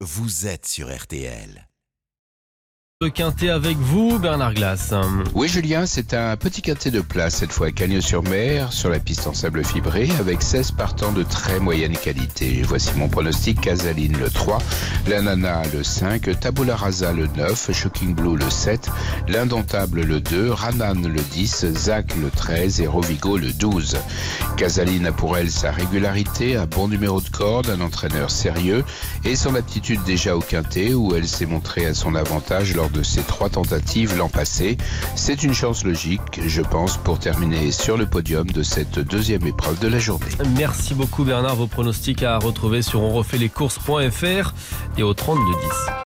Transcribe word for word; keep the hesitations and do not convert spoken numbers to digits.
vous êtes sur R T L. Le quintet avec vous, Bernard Glass. Oui Julien, c'est un petit quintet de place, cette fois à Cagnes-sur-Mer, sur la piste en sable fibré, avec seize partants de très moyenne qualité. Voici mon pronostic: Casaline le trois, l'Anana le cinq, Tabula Rasa le neuf, Shocking Blue le sept, l'Indomptable le deux, Ranan le dix, Zach le treize et Rovigo le douze. Casaline a pour elle sa régularité, un bon numéro de corde, un entraîneur sérieux et son aptitude déjà au quintet où elle s'est montrée à son avantage lors de ses trois tentatives l'an passé. C'est une chance logique, je pense, pour terminer sur le podium de cette deuxième épreuve de la journée. Merci beaucoup Bernard, vos pronostics à retrouver sur on refait les courses point f r et au trente-deux dix.